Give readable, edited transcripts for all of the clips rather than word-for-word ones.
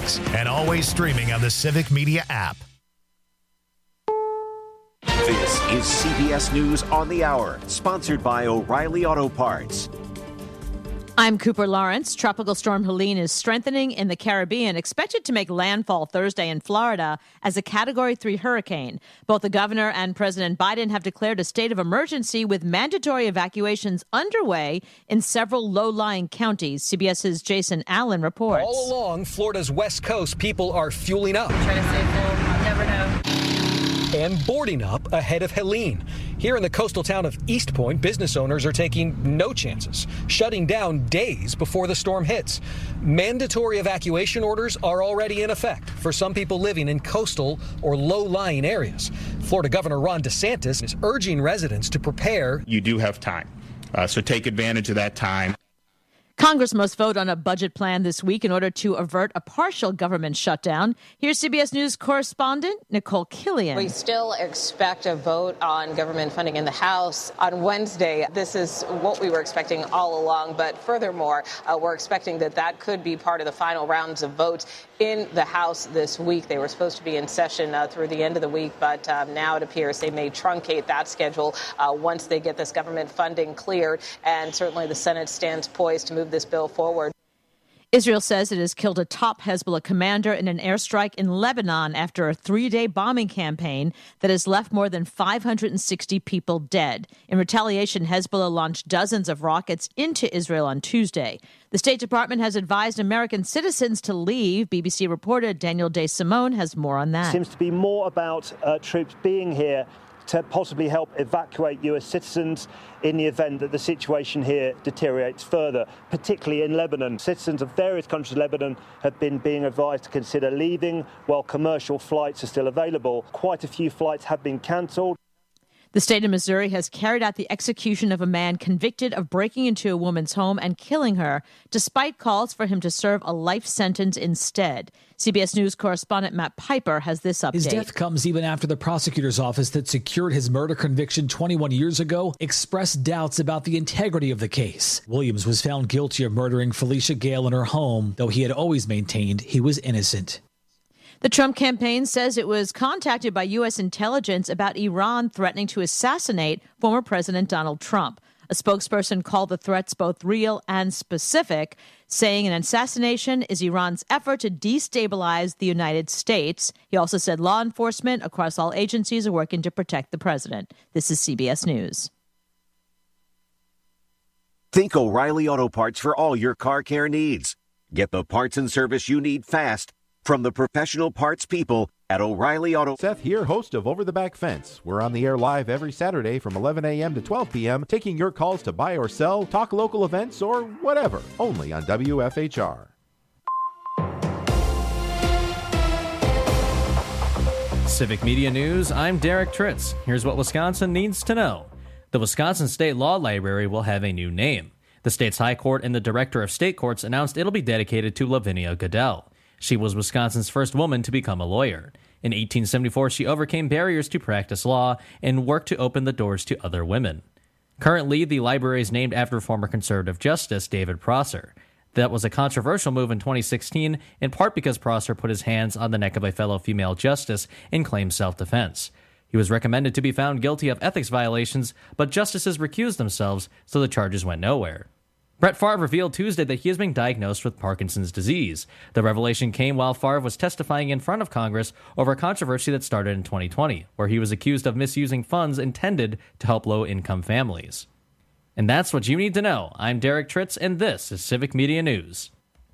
mornings and always streaming on the Civic Media app. This is CBS News on the Hour, sponsored by O'Reilly Auto Parts. I'm Cooper Lawrence. Tropical storm Helene is strengthening in the Caribbean, expected to make landfall Thursday in Florida as a Category 3 hurricane. Both the governor and President Biden have declared a state of emergency with mandatory evacuations underway in several low-lying counties. CBS's Jason Allen reports. All along Florida's west coast, people are fueling up. Try to stay full. Never know. And boarding up ahead of Helene. Here in the coastal town of East Point, business owners are taking no chances, shutting down days before the storm hits. Mandatory evacuation orders are already in effect for some people living in coastal or low-lying areas. Florida Governor Ron DeSantis is urging residents to prepare. You do have time, so take advantage of that time. Congress must vote on a budget plan this week in order to avert a partial government shutdown. Here's CBS News correspondent Nicole Killian. We still expect a vote on government funding in the House on Wednesday. This is what we were expecting all along. But furthermore, we're expecting that could be part of the final rounds of votes in the House this week. They were supposed to be in session through the end of the week, but now it appears they may truncate that schedule once they get this government funding cleared. And certainly the Senate stands poised to move this bill forward. Israel says it has killed a top Hezbollah commander in an airstrike in Lebanon after a 3-day bombing campaign that has left more than 560 people dead. In retaliation, Hezbollah launched dozens of rockets into Israel on Tuesday. The State Department has advised American citizens to leave. BBC reporter Daniel DeSimone has more on that. It seems to be more about troops being here to possibly help evacuate U.S. citizens in the event that the situation here deteriorates further, particularly in Lebanon. Citizens of various countries of Lebanon have been being advised to consider leaving while commercial flights are still available. Quite a few flights have been cancelled. The state of Missouri has carried out the execution of a man convicted of breaking into a woman's home and killing her, despite calls for him to serve a life sentence instead. CBS News correspondent Matt Piper has this update. His death comes even after the prosecutor's office that secured his murder conviction 21 years ago expressed doubts about the integrity of the case. Williams was found guilty of murdering Felicia Gale in her home, though he had always maintained he was innocent. The Trump campaign says it was contacted by U.S. intelligence about Iran threatening to assassinate former President Donald Trump. A spokesperson called the threats both real and specific, saying an assassination is Iran's effort to destabilize the United States. He also said law enforcement across all agencies are working to protect the president. This is CBS News. Think O'Reilly Auto Parts for all your car care needs. Get the parts and service you need fast from the professional parts people at O'Reilly Auto. Seth here, host of Over the Back Fence. We're on the air live every Saturday from 11 a.m. to 12 p.m., taking your calls to buy or sell, talk local events, or whatever, only on WFHR. Civic Media News, I'm Derek Tritz. Here's what Wisconsin needs to know. The Wisconsin State Law Library will have a new name. The state's High Court and the Director of State Courts announced it'll be dedicated to Lavinia Goodell. She was Wisconsin's first woman to become a lawyer. In 1874, she overcame barriers to practice law and worked to open the doors to other women. Currently, the library is named after former conservative Justice David Prosser. That was a controversial move in 2016, in part because Prosser put his hands on the neck of a fellow female justice and claimed self-defense. He was recommended to be found guilty of ethics violations, but justices recused themselves, so the charges went nowhere. Brett Favre revealed Tuesday that he is being diagnosed with Parkinson's disease. The revelation came while Favre was testifying in front of Congress over a controversy that started in 2020, where he was accused of misusing funds intended to help low-income families. And that's what you need to know. I'm Derek Tritz, and this is Civic Media News.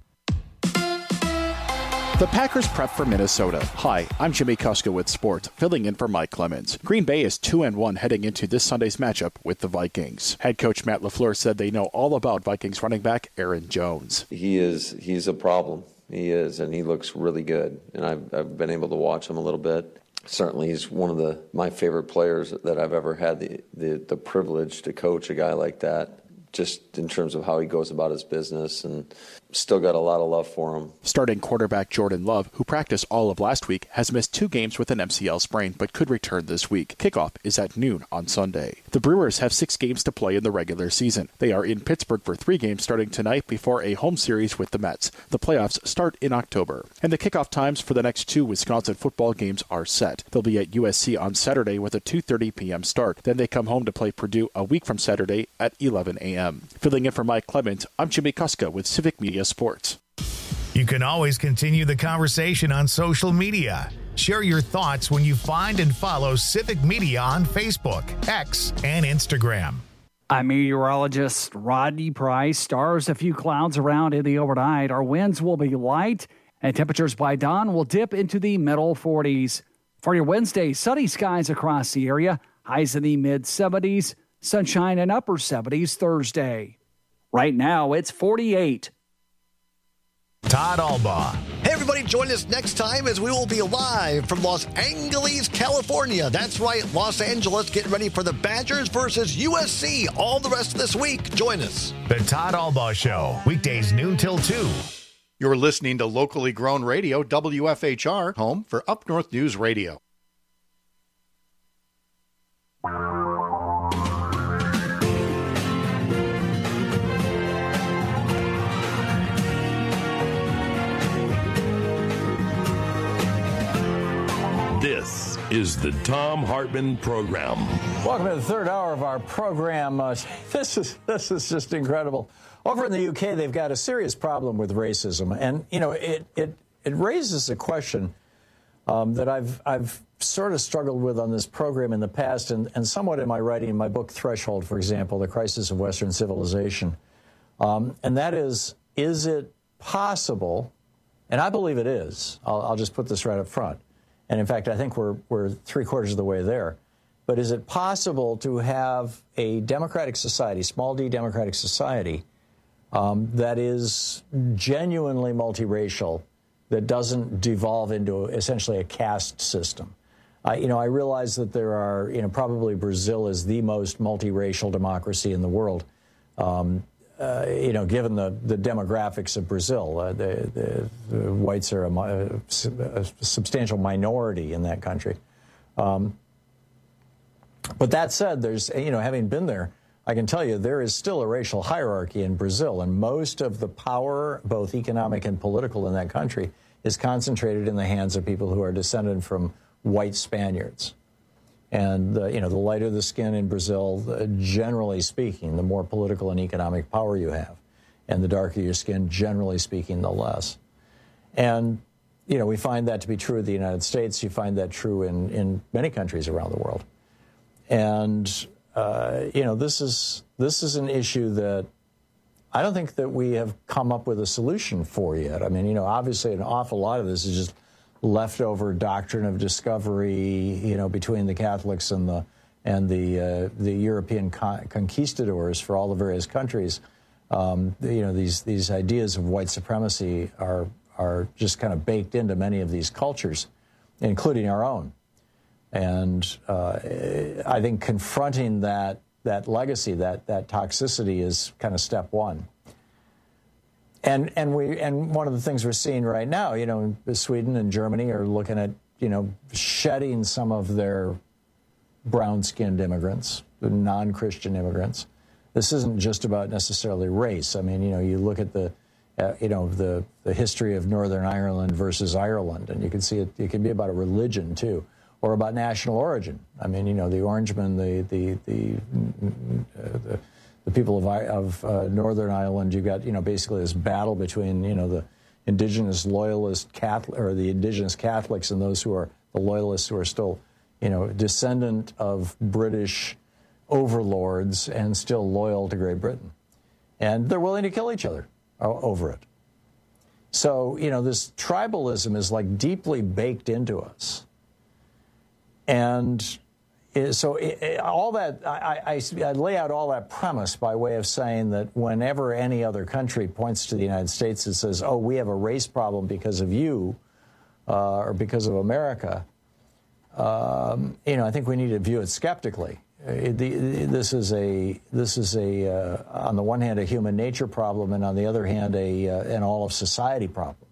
The Packers prep for Minnesota. Hi, I'm Jimmy Kuska with Sport, filling in for Mike Clemens. Green Bay is 2-1 heading into this Sunday's matchup with the Vikings. Head coach Matt LaFleur said they know all about Vikings running back Aaron Jones. He's a problem. He is, and he looks really good. And I've been able to watch him a little bit. Certainly, he's one of my favorite players that I've ever had the privilege to coach a guy like that. just in terms of how he goes about his business, and still got a lot of love for him. Starting quarterback Jordan Love, who practiced all of last week, has missed 2 games with an MCL sprain but could return this week. Kickoff is at noon on Sunday. The Brewers have 6 games to play in the regular season. They are in Pittsburgh for 3 games starting tonight before a home series with the Mets. The playoffs start in October. And the kickoff times for the next 2 Wisconsin football games are set. They'll be at USC on Saturday with a 2:30 p.m. start. Then they come home to play Purdue a week from Saturday at 11 a.m. Filling in for Mike Clemens, I'm Jimmy Kuska with Civic Media Sports. You can always continue the conversation on social media. Share your thoughts when you find and follow Civic Media on Facebook, X, and Instagram. I'm meteorologist Rodney Price. Stars, a few clouds around in the overnight. Our winds will be light, and temperatures by dawn will dip into the middle 40s. For your Wednesday, sunny skies across the area. Highs in the mid-70s. Sunshine in upper 70s Thursday. Right now, it's 48. Todd Albaugh. Hey, everybody, join us next time as we will be live from Los Angeles, California. That's right, Los Angeles, getting ready for the Badgers versus USC all the rest of this week. Join us. The Todd Albaugh Show, weekdays noon till 2. You're listening to locally grown radio, WFHR, home for Up North News Radio. This is the Thom Hartmann Program. Welcome to the third hour of our program. This is just incredible. Over in the UK, they've got a serious problem with racism, and it raises a question that I've sort of struggled with on this program in the past, and somewhat in my writing in my book Threshold, for example, The Crisis of Western Civilization, and that is it possible? And I believe it is. I'll just put this right up front. And in fact, I think we're 3/4 of the way there. But is it possible to have a democratic society, small d democratic society, that is genuinely multiracial, that doesn't devolve into essentially a caste system? I realize that there are, probably Brazil is the most multiracial democracy in the world. Given the demographics of Brazil, the whites are a substantial minority in that country. But that said, there's, having been there, I can tell you there is still a racial hierarchy in Brazil, and most of the power, both economic and political, in that country is concentrated in the hands of people who are descended from white Spaniards. And, the lighter the skin in Brazil, generally speaking, the more political and economic power you have. And the darker your skin, generally speaking, the less. And, we find that to be true in the United States. You find that true in many countries around the world. And, this is an issue that I don't think that we have come up with a solution for yet. I mean, obviously an awful lot of this is just leftover doctrine of discovery, between the Catholics and the European conquistadors for all the various countries. These ideas of white supremacy are just kind of baked into many of these cultures, including our own. And I think confronting that legacy, that toxicity, is kind of step one. And one of the things we're seeing right now, Sweden and Germany are looking at, shedding some of their brown-skinned immigrants, the non-Christian immigrants. This isn't just about necessarily race. I mean, you look at the history of Northern Ireland versus Ireland, and you can see it can be about a religion too, or about national origin. I mean, the Orangemen, the people of Northern Ireland, you've got, basically this battle between, the indigenous loyalist Catholic, or the indigenous Catholics, and those who are the loyalists who are still, descendant of British overlords and still loyal to Great Britain. And they're willing to kill each other over it. So, this tribalism is like deeply baked into us. And so all that, I lay out all that premise by way of saying that whenever any other country points to the United States and says, oh, we have a race problem because of you or because of America, I think we need to view it skeptically. this is a on the one hand a human nature problem, and on the other hand an all of society problem.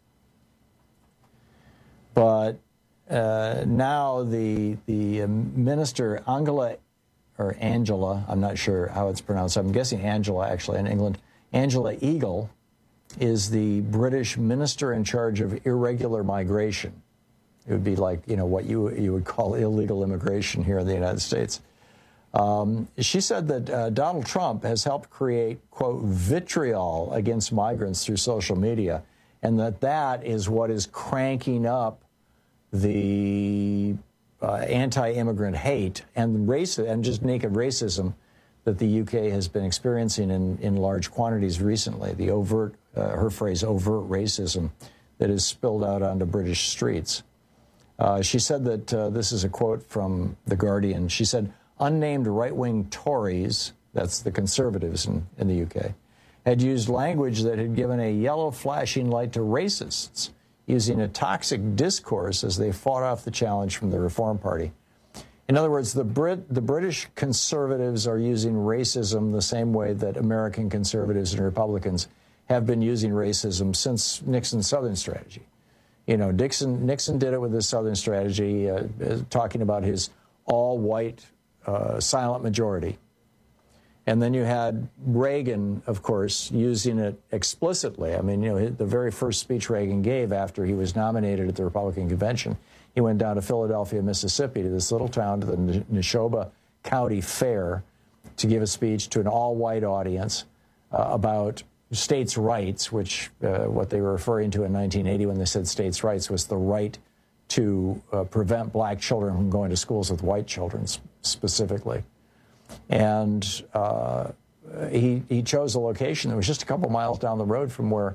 But now the minister Angela, I'm not sure how it's pronounced. I'm guessing Angela actually in England. Angela Eagle is the British minister in charge of irregular migration. It would be like, what you would call illegal immigration here in the United States. She said that Donald Trump has helped create, quote, vitriol against migrants through social media, and that is what is cranking up the anti-immigrant hate and just naked racism that the UK has been experiencing in large quantities recently. The overt, her phrase, overt racism that is spilled out onto British streets. She said that, this is a quote from The Guardian, she said, unnamed right-wing Tories, that's the Conservatives in the UK, had used language that had given a yellow flashing light to racists, using a toxic discourse as they fought off the challenge from the Reform Party. In other words, the British Conservatives are using racism the same way that American conservatives and Republicans have been using racism since Nixon's Southern strategy. Nixon did it with his Southern strategy, talking about his all-white silent majority. And then you had Reagan, of course, using it explicitly. I mean, the very first speech Reagan gave after he was nominated at the Republican convention, he went down to Philadelphia, Mississippi, to this little town, to the Neshoba County Fair, to give a speech to an all-white audience about states' rights, which what they were referring to in 1980 when they said states' rights was the right to prevent black children from going to schools with white children specifically. And he chose a location that was just a couple miles down the road from where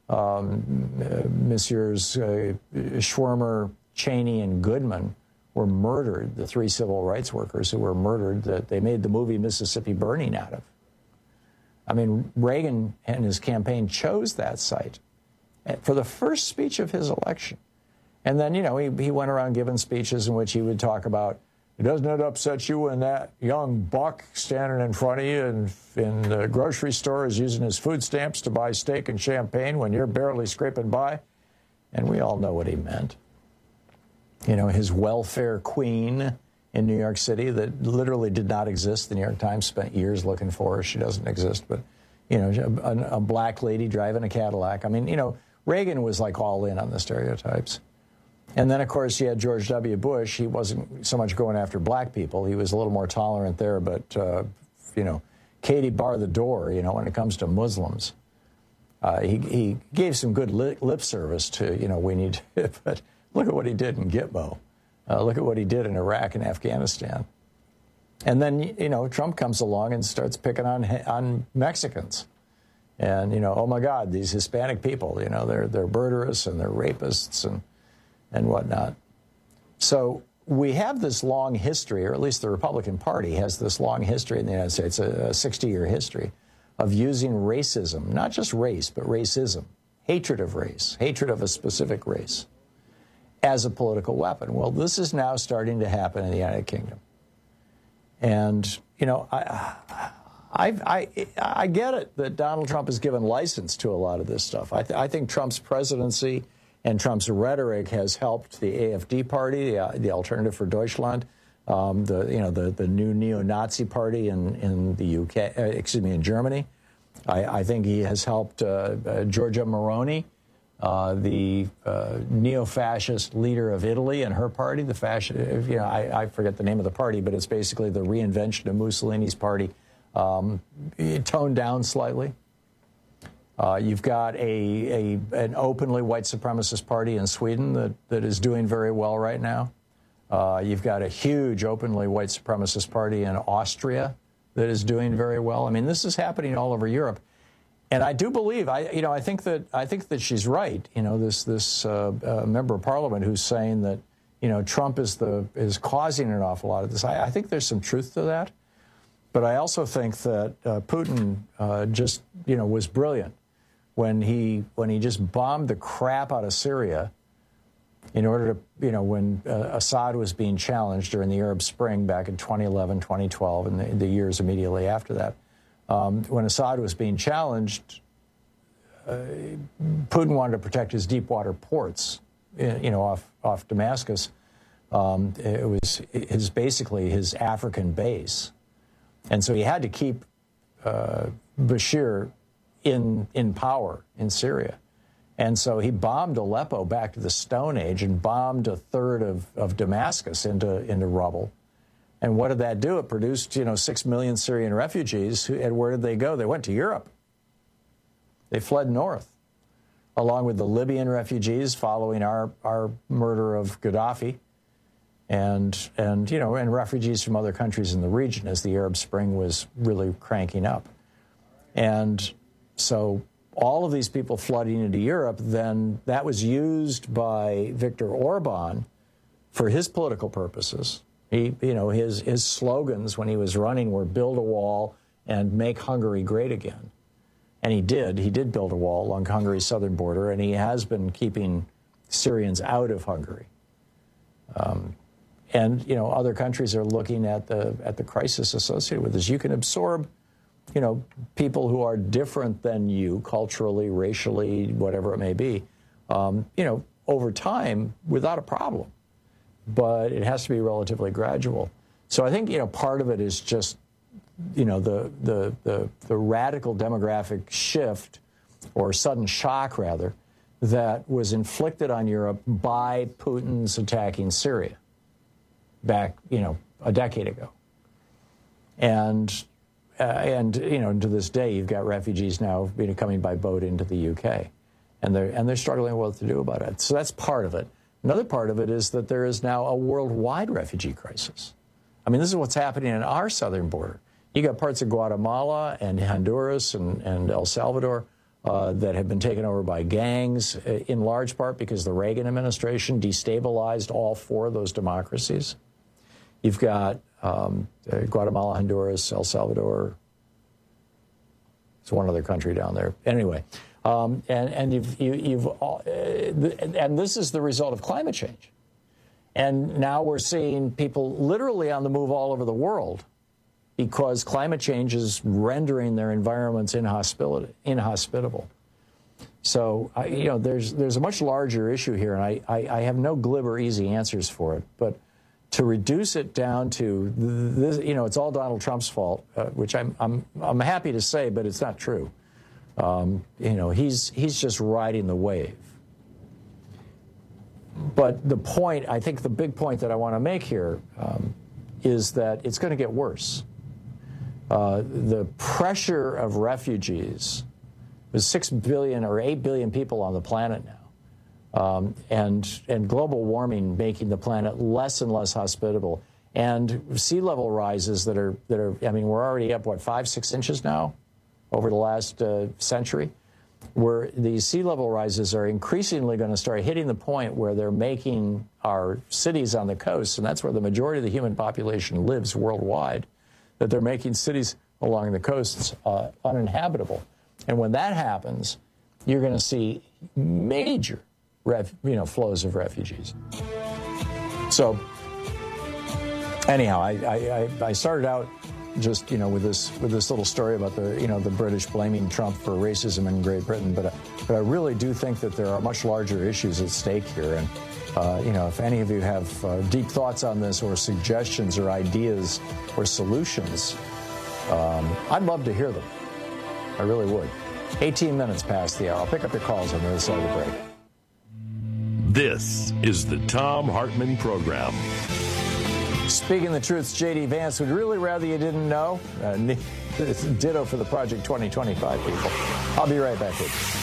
Messrs. Schwermer, Cheney, and Goodman were murdered, the three civil rights workers who were murdered that they made the movie Mississippi Burning out of. I mean, Reagan and his campaign chose that site for the first speech of his election. And then, he went around giving speeches in which he would talk about, doesn't it upset you when that young buck standing in front of you in the grocery store is using his food stamps to buy steak and champagne when you're barely scraping by? And we all know what he meant. His welfare queen in New York City that literally did not exist. The New York Times spent years looking for her. She doesn't exist. But, a black lady driving a Cadillac. I mean, Reagan was like all in on the stereotypes. And then, of course, you had George W. Bush. He wasn't so much going after black people. He was a little more tolerant there. But, Katie bar the door, when it comes to Muslims. He gave some good lip service to, we need to, but look at what he did in Gitmo. Look at what he did in Iraq and Afghanistan. And then, Trump comes along and starts picking on Mexicans. And, oh, my God, these Hispanic people, they're murderous and they're rapists and whatnot. So we have this long history, or at least the Republican Party has this long history in the United States, a 60-year history of using racism, not just race, but racism, hatred of race, hatred of a specific race, as a political weapon. Well, this is now starting to happen in the United Kingdom. And, I get it that Donald Trump has given license to a lot of this stuff. I think Trump's presidency and Trump's rhetoric has helped the AfD party, the Alternative for Deutschland, the new neo-Nazi party in the UK, in Germany. I think he has helped Giorgia Meloni, the neo-fascist leader of Italy and her party, the fascist, I forget the name of the party, but it's basically the reinvention of Mussolini's party, toned down slightly. You've got an openly white supremacist party in Sweden that is doing very well right now. You've got a huge openly white supremacist party in Austria that is doing very well. I mean, this is happening all over Europe. And I do believe, I think that she's right. This member of parliament who's saying that, Trump is causing an awful lot of this. I think there's some truth to that. But I also think that Putin just, was brilliant when he just bombed the crap out of Syria in order to, when Assad was being challenged during the Arab Spring back in 2011, 2012, and the years immediately after that, when Assad was being challenged, Putin wanted to protect his deep water ports, off Damascus. It was basically his African base. And so he had to keep Bashir in power in Syria. And so he bombed Aleppo back to the Stone Age and bombed a third of Damascus into rubble. And what did that do? It produced, 6 million Syrian refugees. And where did they go? They went to Europe. They fled north, along with the Libyan refugees following our murder of Gaddafi, and refugees from other countries in the region as the Arab Spring was really cranking up. And so all of these people flooding into Europe, then that was used by Viktor Orban for his political purposes. His slogans when he was running were build a wall and make Hungary great again. And he did build a wall along Hungary's southern border, and he has been keeping Syrians out of Hungary. Other countries are looking at the crisis associated with this. You can absorb, people who are different than you culturally, racially, whatever it may be, over time without a problem. But it has to be relatively gradual. So I think, part of it is just, the radical demographic shift, or sudden shock, rather, that was inflicted on Europe by Putin's attacking Syria back, a decade ago. And to this day, you've got refugees now coming by boat into the UK, and they're struggling with what to do about it. So that's part of it. Another part of it is that there is now a worldwide refugee crisis. I mean, this is what's happening in our southern border. You got parts of Guatemala and Honduras and El Salvador that have been taken over by gangs, in large part because the Reagan administration destabilized all four of those democracies. You've got Guatemala, Honduras, El Salvador. There's one other country down there. Anyway, and this is the result of climate change. And now we're seeing people literally on the move all over the world because climate change is rendering their environments inhospitable. So, there's a much larger issue here, and I have no glib or easy answers for it. But to reduce it down to this, it's all Donald Trump's fault, which I'm happy to say, but it's not true. He's just riding the wave. But the point, I think the big point that I want to make here is that it's going to get worse. The pressure of refugees, there's 6 billion or 8 billion people on the planet now, and global warming making the planet less and less hospitable, and sea level rises that are. I mean, we're already up 5-6 inches now over the last century, where these sea level rises are increasingly going to start hitting the point where they're making our cities on the coast, and that's where the majority of the human population lives worldwide, that they're making cities along the coasts uninhabitable. And when that happens, you're going to see major flows of refugees. So anyhow, I started out just with this little story about the British blaming Trump for racism in Great Britain, but I really do think that there are much larger issues at stake here, and if any of you have deep thoughts on this, or suggestions, or ideas, or solutions, I'd love to hear them. I really would. 18 minutes past the hour. I'll pick up your calls on the other side of the break. This is the Thom Hartmann Program. Speaking the truth, J.D. Vance would really rather you didn't know. Ditto for the Project 2025 people. I'll be right back with you.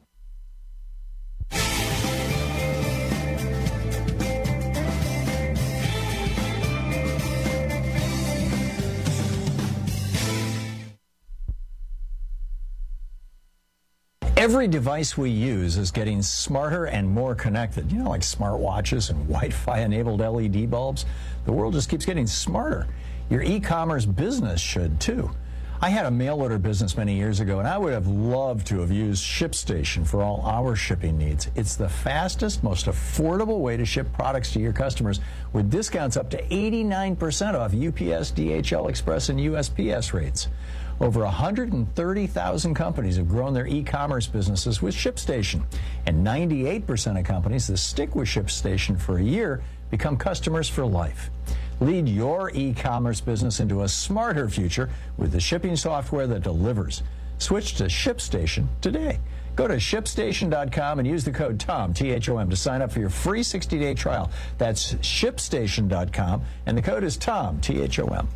Every device we use is getting smarter and more connected. Like smartwatches and Wi-Fi-enabled LED bulbs. The world just keeps getting smarter. Your e-commerce business should, too. I had a mail order business many years ago, and I would have loved to have used ShipStation for all our shipping needs. It's the fastest, most affordable way to ship products to your customers with discounts up to 89% off UPS, DHL Express, and USPS rates. Over 130,000 companies have grown their e-commerce businesses with ShipStation, and 98% of companies that stick with ShipStation for a year become customers for life. Lead your e-commerce business into a smarter future with the shipping software that delivers. Switch to ShipStation today. Go to ShipStation.com and use the code TOM, T-H-O-M, to sign up for your free 60-day trial. That's ShipStation.com, and the code is TOM, T-H-O-M.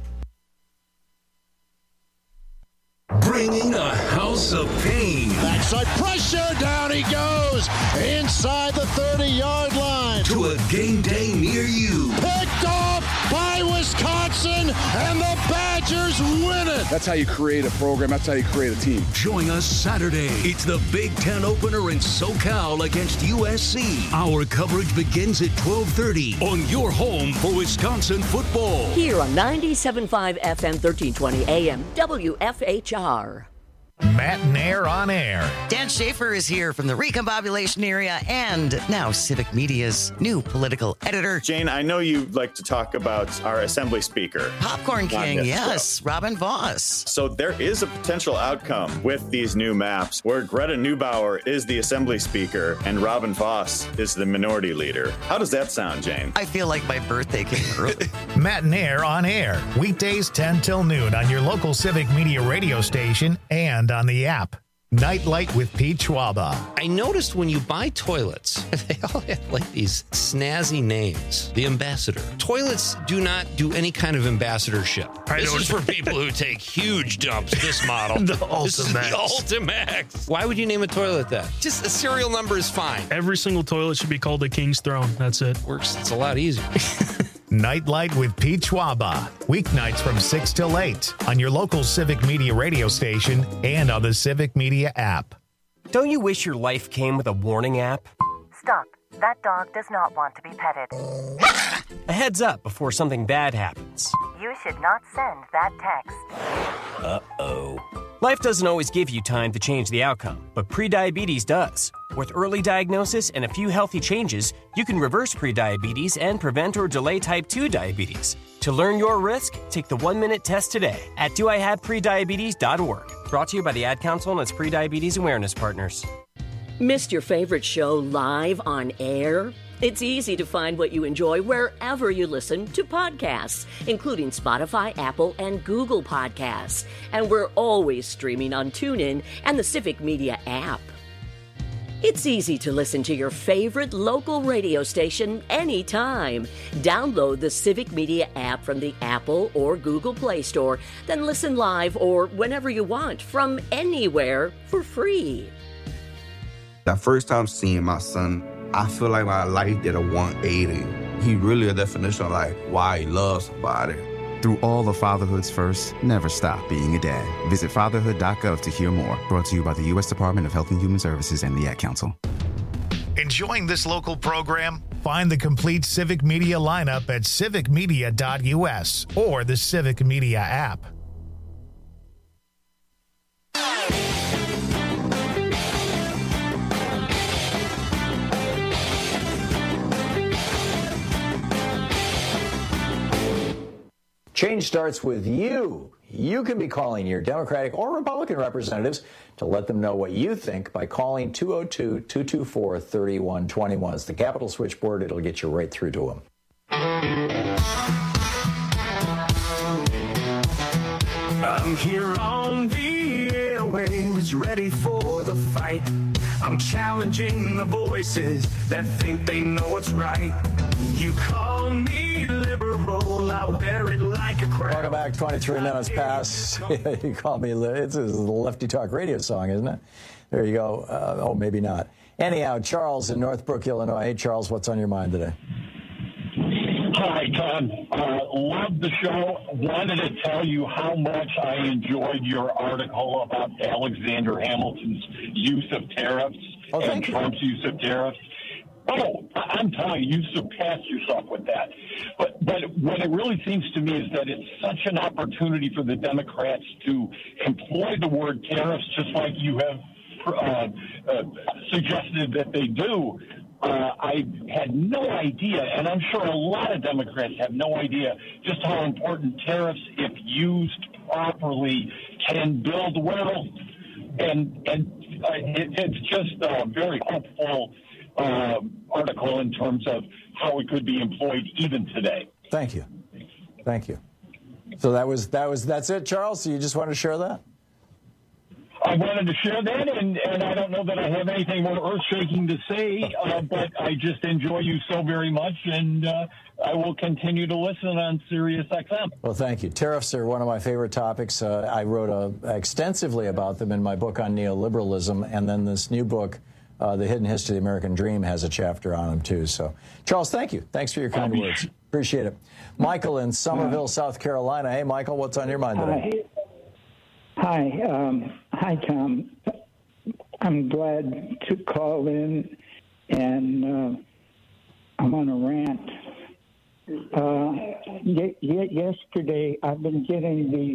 Bringing a house of pain. Backside pressure, down he goes, inside the 30-yard line. To a game day near you. Picked off by Wisconsin, and the Badgers win it. That's how you create a program. That's how you create a team. Join us Saturday. It's the Big Ten opener in SoCal against USC. Our coverage begins at 12:30 on your home for Wisconsin football. Here on 97.5 FM, 1320 AM, WFHR. Matt and Air on Air. Dan Schaefer is here from the Recombobulation area and now Civic Media's new political editor. Jane, I know you like to talk about our Assembly Speaker. Popcorn King, yes, Robin Vos. So there is a potential outcome with these new maps where Greta Neubauer is the Assembly Speaker and Robin Vos is the Minority Leader. How does that sound, Jane? I feel like my birthday came early. Matt and Air on Air. Weekdays 10 till noon on your local Civic Media radio station and on the app. Nightlight with Pete Schwaba. I noticed when you buy toilets, they all have like these snazzy names. The Ambassador. Toilets do not do any kind of ambassadorship. This is for people who take huge dumps, this model. The This is the Ultimax. Why would you name a toilet that? Just a serial number is fine. Every single toilet should be called a King's Throne. That's it. Works. It's a lot easier. Nightlight with Pete Schwaba. Weeknights from 6 till 8 on your local Civic Media radio station and on the Civic Media app. Don't you wish your life came with a warning app? Stop. That dog does not want to be petted. A heads up before something bad happens. You should not send that text. Uh-oh. Life doesn't always give you time to change the outcome, but prediabetes does. With early diagnosis and a few healthy changes, you can reverse prediabetes and prevent or delay type 2 diabetes. To learn your risk, take the 1-minute test today at doihaveprediabetes.org. Brought to you by the Ad Council and its prediabetes awareness partners. Missed your favorite show live on air? It's easy to find what you enjoy wherever you listen to podcasts, including Spotify, Apple, and Google Podcasts. And we're always streaming on TuneIn and the Civic Media app. It's easy to listen to your favorite local radio station anytime. Download the Civic Media app from the Apple or Google Play Store, then listen live or whenever you want from anywhere for free. That first time seeing my son, I feel like my life did a 180. He really a definition of like why he loves somebody. Through all of fatherhood's first, never stop being a dad. Visit fatherhood.gov to hear more. Brought to you by the U.S. Department of Health and Human Services and the Ad Council. Enjoying this local program? Find the complete Civic Media lineup at civicmedia.us or the Civic Media app. Change starts with you. You can be calling your Democratic or Republican representatives to let them know what you think by calling 202-224-3121. It's the Capitol switchboard. It'll get you right through to them. I'm here on the airwaves, ready for the fight. I'm challenging the voices that think they know what's right. You call me liberal, I'll bear it like a crown. Welcome back. 23 minutes past. You call me. It's a Lefty Talk radio song, isn't it? There you go. Oh, maybe not. Anyhow, Charles in Northbrook, Illinois. Hey, Charles, what's on your mind today? Hi, Tom. Love the show. Wanted to tell you how much I enjoyed your article about Alexander Hamilton's use of tariffs and Trump's use of tariffs. Oh, I I'm telling you, you surpassed yourself with that. But what it really seems to me is that it's such an opportunity for the Democrats to employ the word tariffs, just like you have suggested that they do. I had no idea, and I'm sure a lot of Democrats have no idea just how important tariffs, if used properly, can build wealth. And it's just a very hopeful article in terms of how it could be employed even today. Thank you. So that's it, Charles? So you just want to share that? I wanted to share that, and I don't know that I have anything more earth-shaking to say, but I just enjoy you so very much, and I will continue to listen on Sirius XM. Well, thank you. Tariffs are one of my favorite topics. I wrote extensively about them in my book on neoliberalism, and then this new book, The Hidden History of the American Dream, has a chapter on them, too. So, Charles, thank you. Thanks for your kind words. Appreciate it. Michael in Somerville, South Carolina. Hey, Michael, what's on your mind today? Hi, Tom. I'm glad to call in, and I'm on a rant. Yesterday, I've been getting these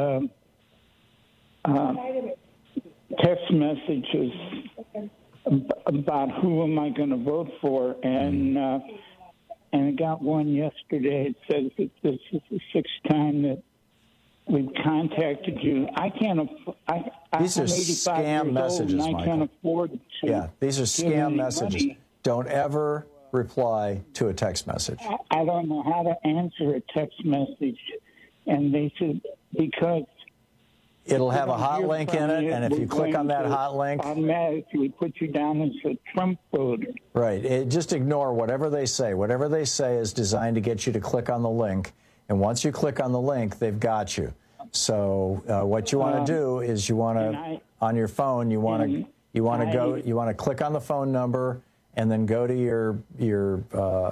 text messages about who am I going to vote for, and I got one yesterday. It says that this is the sixth time that we've contacted you. I can't. These are scam messages, Michael. I can't afford to. Yeah, these are scam messages. Don't ever reply to a text message. I don't know how to answer a text message, and they said because it'll have a hot link in it, and if you click on that hot link, automatically put you down as a Trump voter. Right. Just ignore whatever they say. Whatever they say is designed to get you to click on the link. And once you click on the link, they've got you. So what you want to do is you want to, on your phone, you want to click on the phone number and then go to your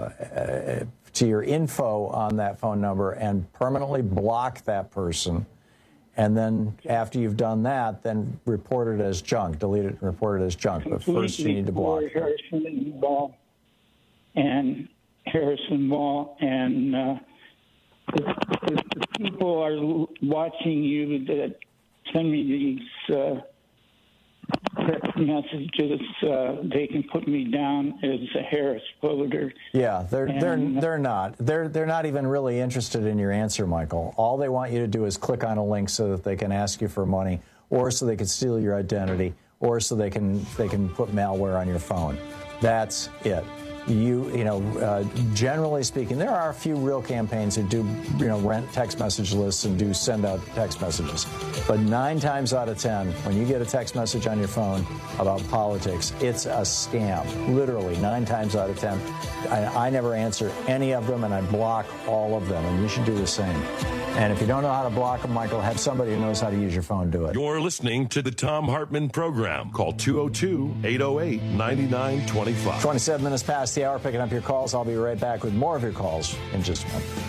info on that phone number and permanently block that person. And then after you've done that, then report it as junk, delete it and report it as junk. But first you need to block. Harrison Ball and the people are watching you that send me these text messages. They can put me down as a Harris voter. Yeah, they're not. They're not even really interested in your answer, Michael. All they want you to do is click on a link so that they can ask you for money, or so they can steal your identity, or so they can put malware on your phone. That's it. Generally speaking, there are a few real campaigns that do, rent text message lists and do send out text messages. But 9 times out of 10, when you get a text message on your phone about politics, it's a scam. Literally, 9 times out of 10. I never answer any of them, and I block all of them, and you should do the same. And if you don't know how to block them, Michael, have somebody who knows how to use your phone do it. You're listening to the Tom Hartman Program. Call 202-808-9925. 27 minutes past the hour, picking up your calls. I'll be right back with more of your calls in just a minute.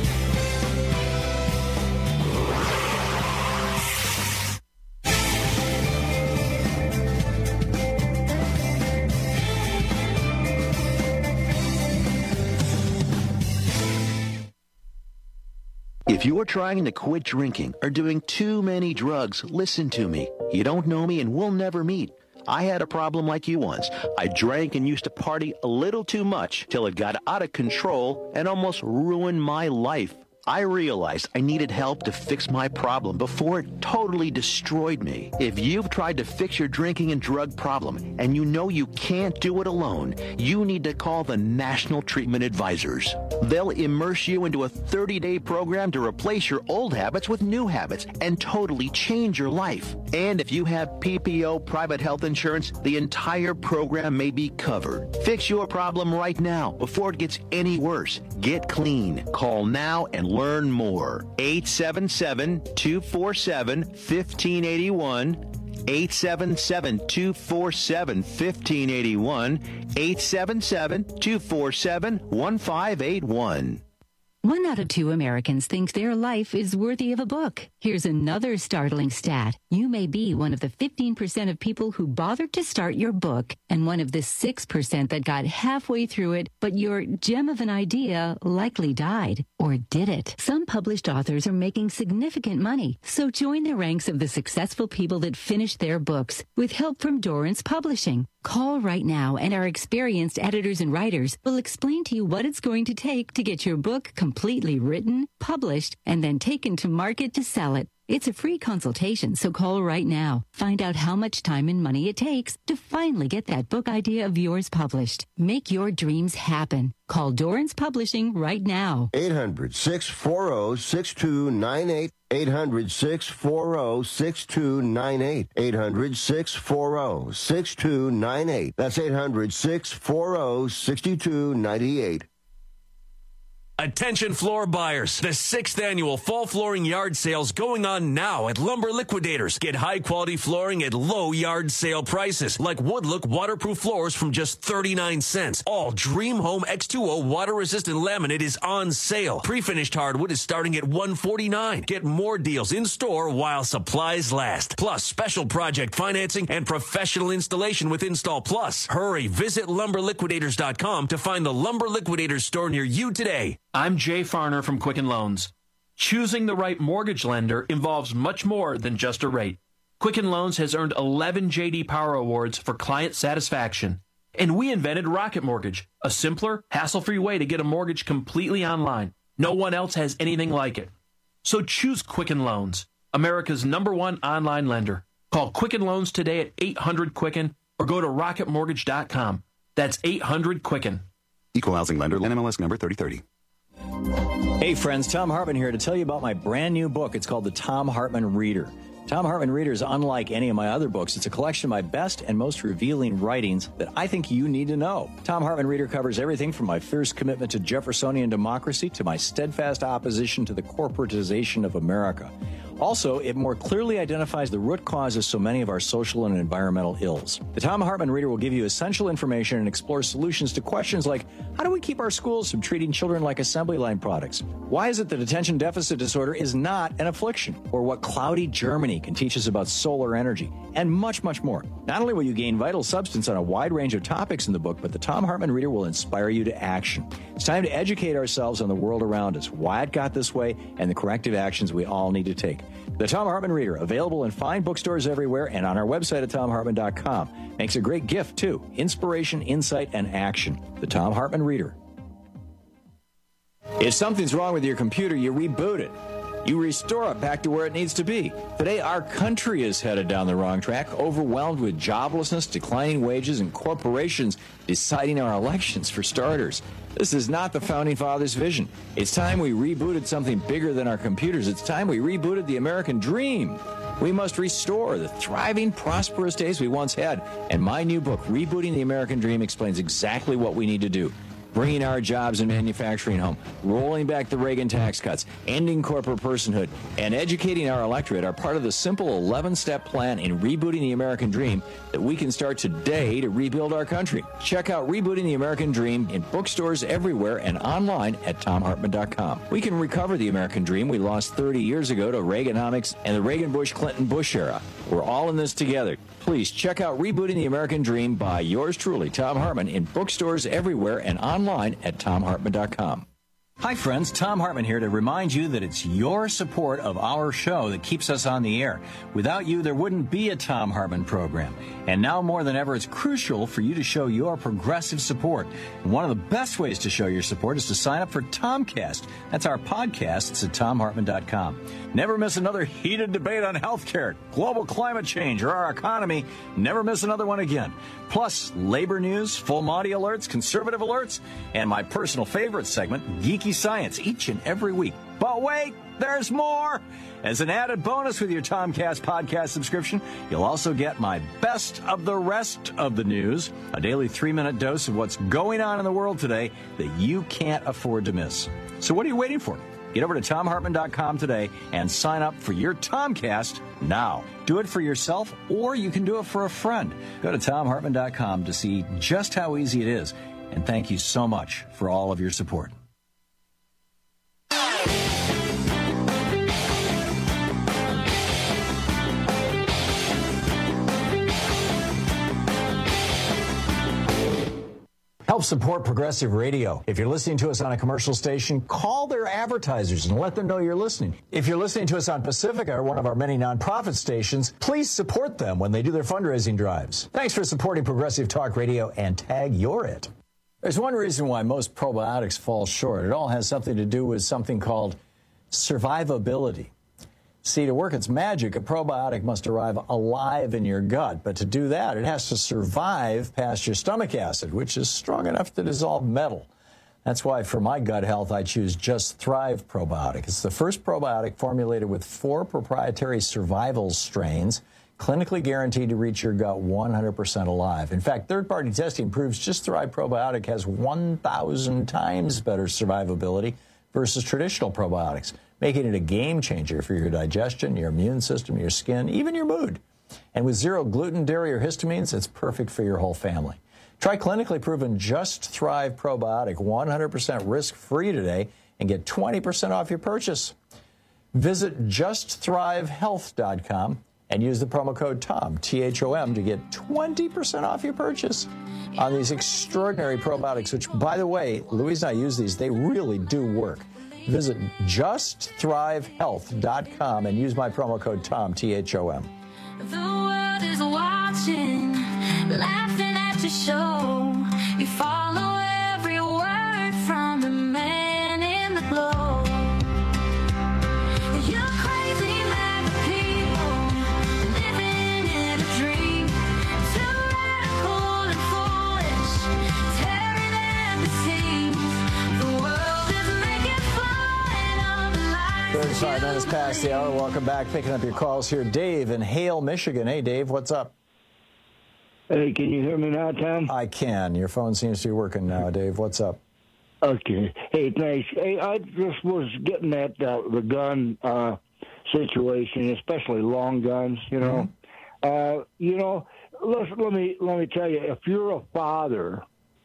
If you are trying to quit drinking or doing too many drugs, listen to me. You don't know me and we'll never meet. I had a problem like you once. I drank and used to party a little too much till it got out of control and almost ruined my life. I realized I needed help to fix my problem before it totally destroyed me. If you've tried to fix your drinking and drug problem and you know you can't do it alone, you need to call the National Treatment Advisors. They'll immerse you into a 30-day program to replace your old habits with new habits and totally change your life. And if you have PPO private health insurance, the entire program may be covered. Fix your problem right now before it gets any worse. Get clean. Call now and learn more. 877-247-1581. 877-247-1581. 877-247-1581. 1 out of 2 Americans think their life is worthy of a book. Here's another startling stat. You may be one of the 15% of people who bothered to start your book and one of the 6% that got halfway through it, but your gem of an idea likely died. Or did it? Some published authors are making significant money, so join the ranks of the successful people that finished their books with help from Dorrance Publishing. Call right now, and our experienced editors and writers will explain to you what it's going to take to get your book completely written, published, and then taken to market to sell it. It's a free consultation, so call right now. Find out how much time and money it takes to finally get that book idea of yours published. Make your dreams happen. Call Dorrance Publishing right now. 800-640-6298. 800-640-6298. 800-640-6298. That's 800-640-6298. Attention floor buyers. The 6th annual fall flooring yard sales going on now at Lumber Liquidators. Get high quality flooring at low yard sale prices, like Woodlook waterproof floors from just 39 cents. All Dream Home X2O water resistant laminate is on sale. Pre-finished hardwood is starting at $149. Get more deals in store while supplies last. Plus special project financing and professional installation with Install Plus. Hurry, visit lumberliquidators.com to find the Lumber Liquidators store near you today. I'm Jay Farner from Quicken Loans. Choosing the right mortgage lender involves much more than just a rate. Quicken Loans has earned 11 J.D. Power Awards for client satisfaction. And we invented Rocket Mortgage, a simpler, hassle-free way to get a mortgage completely online. No one else has anything like it. So choose Quicken Loans, America's #1 online lender. Call Quicken Loans today at 800-QUICKEN or go to rocketmortgage.com. That's 800-QUICKEN. Equal housing lender, NMLS number 3030. Hey friends, Tom Hartman here to tell you about my brand new book. It's called The Thom Hartmann Reader. Thom Hartmann Reader is unlike any of my other books. It's a collection of my best and most revealing writings that I think you need to know. Thom Hartmann Reader covers everything from my fierce commitment to Jeffersonian democracy to my steadfast opposition to the corporatization of America. Also, it more clearly identifies the root cause of so many of our social and environmental ills. The Thom Hartmann Reader will give you essential information and explore solutions to questions like, how do we keep our schools from treating children like assembly line products? Why is it that attention deficit disorder is not an affliction? Or what cloudy Germany can teach us about solar energy? And much, much more. Not only will you gain vital substance on a wide range of topics in the book, but the Thom Hartmann Reader will inspire you to action. It's time to educate ourselves on the world around us, why it got this way, and the corrective actions we all need to take. The Thom Hartmann Reader, available in fine bookstores everywhere and on our website at TomHartman.com. Makes a great gift, too. Inspiration, insight, and action. The Thom Hartmann Reader. If something's wrong with your computer, you reboot it. You restore it back to where it needs to be. Today, our country is headed down the wrong track, overwhelmed with joblessness, declining wages, and corporations deciding our elections, for starters. This is not the Founding Fathers' vision. It's time we rebooted something bigger than our computers. It's time we rebooted the American dream. We must restore the thriving, prosperous days we once had. And my new book, Rebooting the American Dream, explains exactly what we need to do. Bringing our jobs and manufacturing home, rolling back the Reagan tax cuts, ending corporate personhood, and educating our electorate are part of the simple 11-step plan in rebooting the American dream that we can start today to rebuild our country. Check out Rebooting the American Dream in bookstores everywhere and online at TomHartman.com. We can recover the American dream we lost 30 years ago to Reaganomics and the Reagan-Bush-Clinton-Bush era. We're all in this together. Please check out Rebooting the American Dream by yours truly, Thom Hartmann, in bookstores everywhere and online at TomHartman.com. Hi friends, Thom Hartmann here to remind you that it's your support of our show that keeps us on the air. Without you, there wouldn't be a Thom Hartmann program. And now more than ever, it's crucial for you to show your progressive support. And one of the best ways to show your support is to sign up for Tomcast. That's our podcast. It's at TomHartman.com. Never miss another heated debate on healthcare, global climate change, or our economy. Never miss another one again. Plus, labor news, full Monty alerts, conservative alerts, and my personal favorite segment, Geeky Science, each and every week. But wait, there's more! As an added bonus with your Tomcast podcast subscription, you'll also get my best of the rest of the news, a daily 3-minute dose of what's going on in the world today that you can't afford to miss. So what are you waiting for? Get over to TomHartman.com today and sign up for your Tomcast now. Do it for yourself, or you can do it for a friend. Go to TomHartman.com to see just how easy it is. And thank you so much for all of your support. Help support Progressive Radio. If you're listening to us on a commercial station, call their advertisers and let them know you're listening. If you're listening to us on Pacifica or one of our many nonprofit stations, please support them when they do their fundraising drives. Thanks for supporting Progressive Talk Radio and tag you're it. There's one reason why most probiotics fall short. It all has something to do with something called survivability. See, to work its magic, a probiotic must arrive alive in your gut. But to do that, it has to survive past your stomach acid, which is strong enough to dissolve metal. That's why for my gut health, I choose Just Thrive Probiotic. It's the first probiotic formulated with 4 proprietary survival strains, clinically guaranteed to reach your gut 100% alive. In fact, third-party testing proves Just Thrive Probiotic has 1,000 times better survivability versus traditional probiotics, making it a game changer for your digestion, your immune system, your skin, even your mood. And with 0 gluten, dairy, or histamines, it's perfect for your whole family. Try clinically proven Just Thrive Probiotic 100% risk-free today and get 20% off your purchase. Visit justthrivehealth.com and use the promo code TOM, T-H-O-M, to get 20% off your purchase on these extraordinary probiotics, which, by the way, Louise and I use these. They really do work. Visit justthrivehealth.com and use my promo code TOM, T-H-O-M. The world is watching, laughing at your show. You follow every word from the man in the glow. You're crazy like the people, living in a dream. Too radical and foolish, tearing at the seams. The world is making fun of the lies. 35 minutes past the hour. Welcome back. Picking up your calls here. Dave in Hale, Michigan. Hey, Dave, what's up? Hey, can you hear me now, Tom? I can. Your phone seems to be working now, Dave. What's up? Okay. Hey, thanks. Hey, I just was getting at the gun situation, especially long guns. You know, let me tell you, if you're a father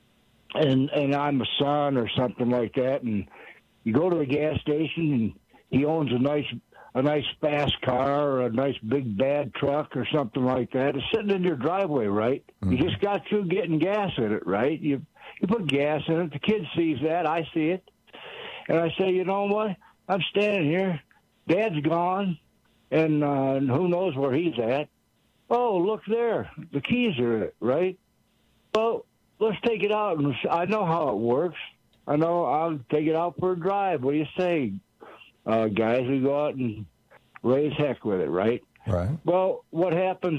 and I'm a son or something like that, and you go to the gas station and he owns a nice fast car or a nice big bad truck or something like that. It's sitting in your driveway, right? Mm-hmm. You just got through getting gas in it, right? You put gas in it. The kid sees that. I see it. And I say, you know what? I'm standing here. Dad's gone, and who knows where he's at. Oh, look there. The keys are in it, right? Well, let's take it out. And I know how it works. I know I'll take it out for a drive. What do you say? Guys who go out and raise heck with it, right? Right. Well, what happens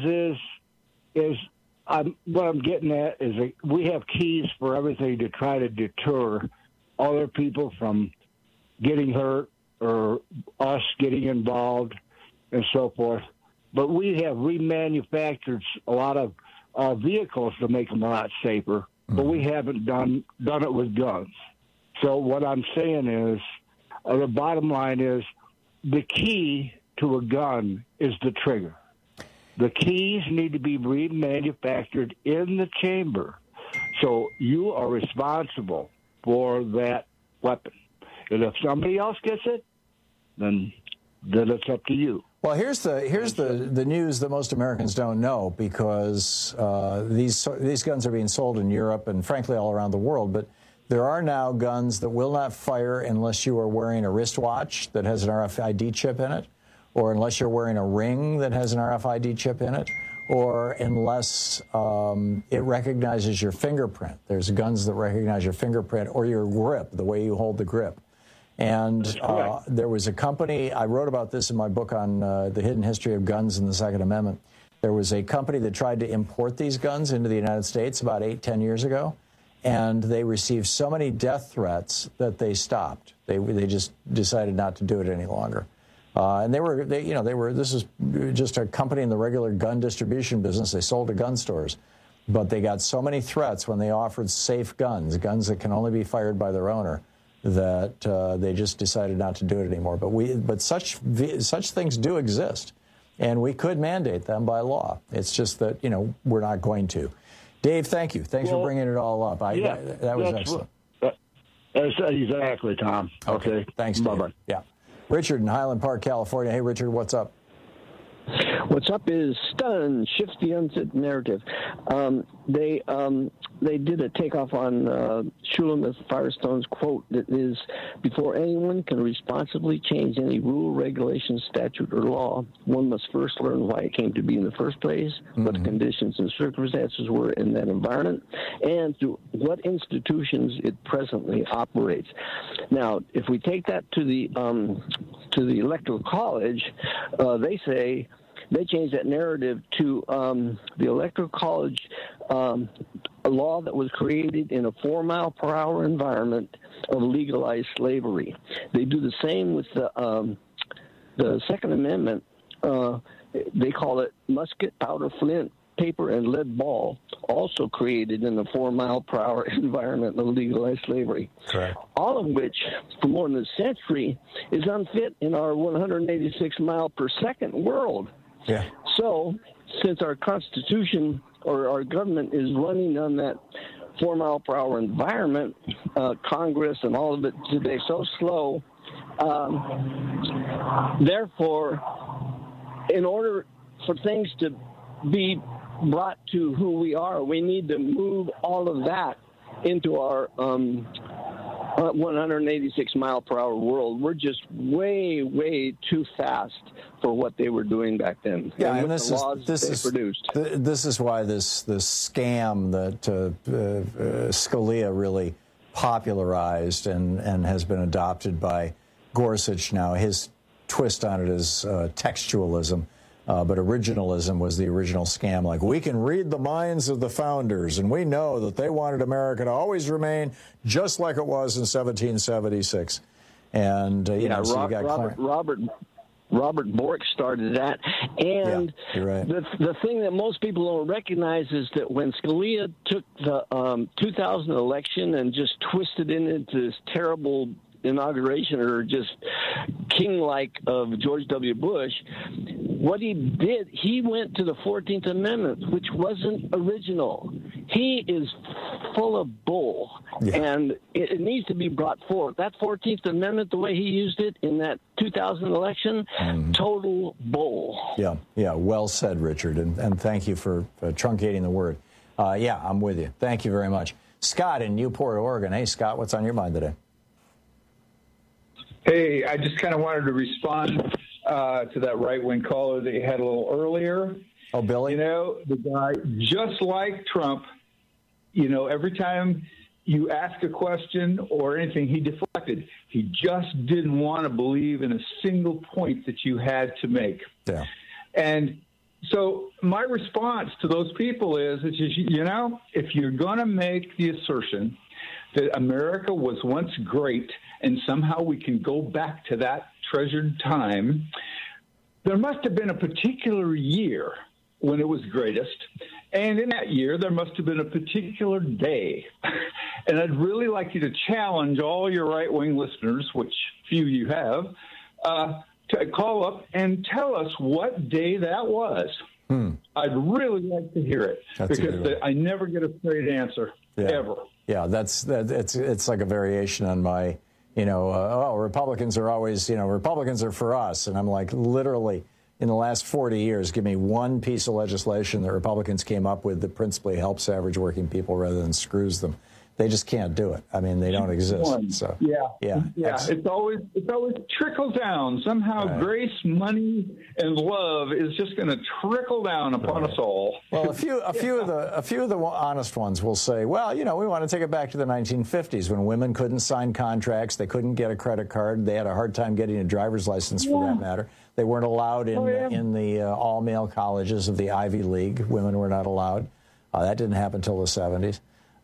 is what I'm getting at is we have keys for everything to try to deter other people from getting hurt or us getting involved and so forth. But we have remanufactured a lot of vehicles to make them a lot safer, but we haven't done it with guns. So what I'm saying is, the bottom line is the key to a gun is the trigger. The keys need to be remanufactured in the chamber. So you are responsible for that weapon. And if somebody else gets it, then it's up to you. Well, here's the news that most Americans don't know, because these guns are being sold in Europe and, frankly, all around the world. But there are now guns that will not fire unless you are wearing a wristwatch that has an RFID chip in it, or unless you're wearing a ring that has an RFID chip in it, or unless it recognizes your fingerprint. There's guns that recognize your fingerprint or your grip, the way you hold the grip. And there was a company, I wrote about this in my book on the hidden history of guns and the Second Amendment. There was a company that tried to import these guns into the United States about 8-10 years ago. And they received so many death threats that they stopped. They just decided not to do it any longer. And this is just a company in the regular gun distribution business. They sold to gun stores, but they got so many threats when they offered safe guns that can only be fired by their owner, that they just decided not to do it anymore. But such things do exist, and we could mandate them by law. It's just that we're not going to. Dave, thank you. Thanks for bringing it all up. That was excellent. Exactly, Tom. Okay. Thanks, Dave. Bye-bye. Yeah. Richard in Highland Park, California. Hey, Richard, what's up? What's up is stun, shifts the unsaid narrative. they did a takeoff on Shulamith Firestone's quote that is, before anyone can responsibly change any rule, regulation, statute, or law, one must first learn why it came to be in the first place, what the conditions and circumstances were in that environment, and through what institutions it presently operates. Now, if we take that to the Electoral College, they say they changed that narrative to the Electoral College, a law that was created in a 4-mile-per-hour environment of legalized slavery. They do the same with the Second Amendment. They call it musket, powder, flint, paper, and lead ball, also created in the 4-mile-per-hour environment of legalized slavery. Correct. All of which, for more than a century, is unfit in our 186-mile-per-second world. Yeah. So, since our Constitution or our government is running on that 4-mile-per-hour environment, Congress and all of it today so slow. Therefore, in order for things to be brought to who we are, we need to move all of that into our 186-mile-per-hour world. We're just way, way too fast for what they were doing back then. Yeah, and this is produced. This is why this scam that Scalia really popularized and has been adopted by Gorsuch now. His twist on it is textualism. But originalism was the original scam. Like, we can read the minds of the founders, and we know that they wanted America to always remain just like it was in 1776. And so you got Robert Bork started that. And you're right. The thing that most people don't recognize is that when Scalia took the 2000 election and just twisted it into this terrible inauguration, or just king-like, of George W. Bush, what he did, he went to the 14th Amendment, which wasn't original. He is full of bull, and it needs to be brought forth. That 14th Amendment, the way he used it in that 2000 election, total bull. Yeah, well said, Richard, and thank you for truncating the word. I'm with you. Thank you very much. Scott in Newport, Oregon. Hey, Scott, what's on your mind today? Hey, I just kind of wanted to respond to that right-wing caller that you had a little earlier. Oh, Billy? You know, the guy, just like Trump, you know, every time you ask a question or anything, he deflected. He just didn't want to believe in a single point that you had to make. Yeah. And so my response to those people is, you know, if you're going to make the assertion that America was once great and somehow we can go back to that treasured time, there must have been a particular year when it was greatest. And in that year, there must have been a particular day. And I'd really like you to challenge all your right-wing listeners, which few you have, to call up and tell us what day that was. I'd really like to hear it, because I never get a straight answer, ever. Yeah, it's like a variation on my, Republicans are always, Republicans are for us. And I'm like, literally, in the last 40 years, give me one piece of legislation that Republicans came up with that principally helps average working people rather than screws them. They just can't do it. I mean, they don't exist. So yeah. It's always trickle down. Somehow grace, money, and love is just going to trickle down upon us all. Well, a few of the honest ones will say, well, we want to take it back to the 1950s when women couldn't sign contracts, they couldn't get a credit card, they had a hard time getting a driver's license for that matter. They weren't allowed in the all-male colleges of the Ivy League. Women were not allowed. That didn't happen until the 70s.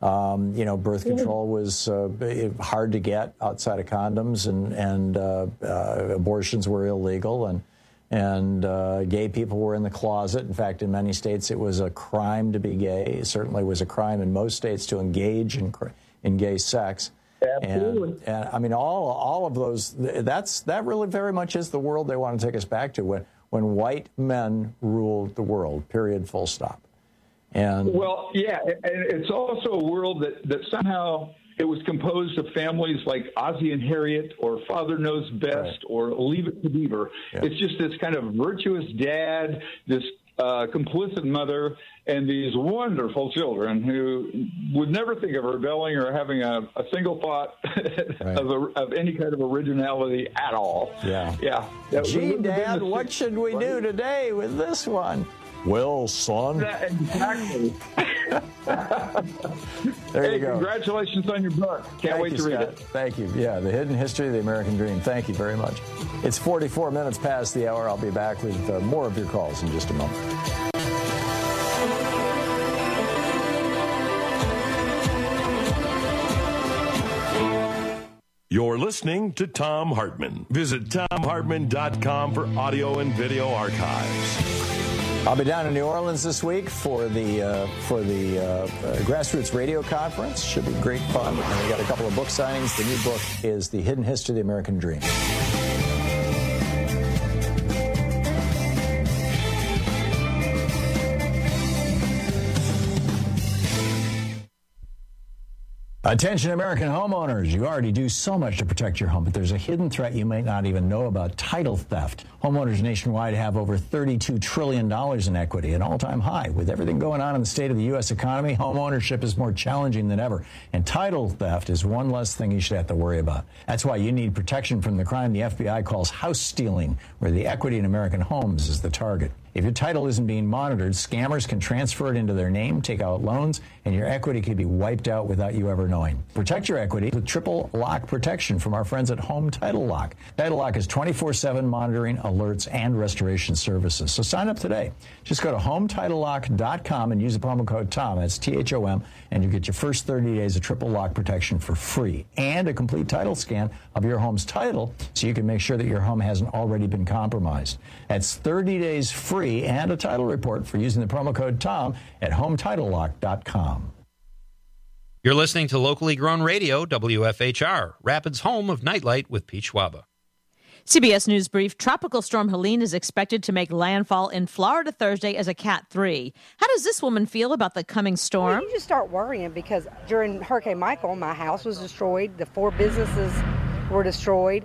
Birth control was hard to get outside of condoms, and abortions were illegal, and gay people were in the closet. In fact, in many states, it was a crime to be gay. It certainly was a crime in most states to engage in gay sex. Absolutely. And I mean, all of those. That really very much is the world they want to take us back to, when white men ruled the world. Period. Full stop. And well, yeah, and it's also a world that somehow it was composed of families like Ozzie and Harriet, or Father Knows Best, or Leave It to Beaver. Yeah. It's just this kind of virtuous dad, this complicit mother and these wonderful children who would never think of rebelling or having a single thought of any kind of originality at all. Yeah. Gee, Dad, what should we do today with this one? Well, son. Exactly. There you go. Congratulations on your book. Can't wait to read it. Thank you. Yeah, The Hidden History of the American Dream. Thank you very much. It's 44 minutes past the hour. I'll be back with more of your calls in just a moment. You're listening to Thom Hartmann. Visit ThomHartmann.com for audio and video archives. I'll be down in New Orleans this week for the Grassroots Radio Conference. Should be great fun. And we got a couple of book signings. The new book is The Hidden History of the American Dream. Attention American homeowners, you already do so much to protect your home, but there's a hidden threat you might not even know about: title theft. Homeowners nationwide have over $32 trillion in equity, an all-time high. With everything going on in the state of the U.S. economy, home ownership is more challenging than ever, and title theft is one less thing you should have to worry about. That's why you need protection from the crime the FBI calls house stealing, where the equity in American homes is the target. If your title isn't being monitored, scammers can transfer it into their name, take out loans, and your equity could be wiped out without you ever knowing. Protect your equity with triple lock protection from our friends at Home Title Lock. Title Lock is 24/7 monitoring, alerts, and restoration services. So sign up today. Just go to HomeTitleLock.com and use the promo code TOM, that's THOM, and you get your first 30 days of triple lock protection for free and a complete title scan of your home's title so you can make sure that your home hasn't already been compromised. That's 30 days free and a title report for using the promo code TOM at HomeTitleLock.com. You're listening to locally grown radio, WFHR, Rapids' home of Nightlight with Pete Schwaba. CBS News Brief. Tropical Storm Helene is expected to make landfall in Florida Thursday as a Cat 3. How does this woman feel about the coming storm? Well, you just start worrying because during Hurricane Michael, my house was destroyed. The 4 businesses were destroyed.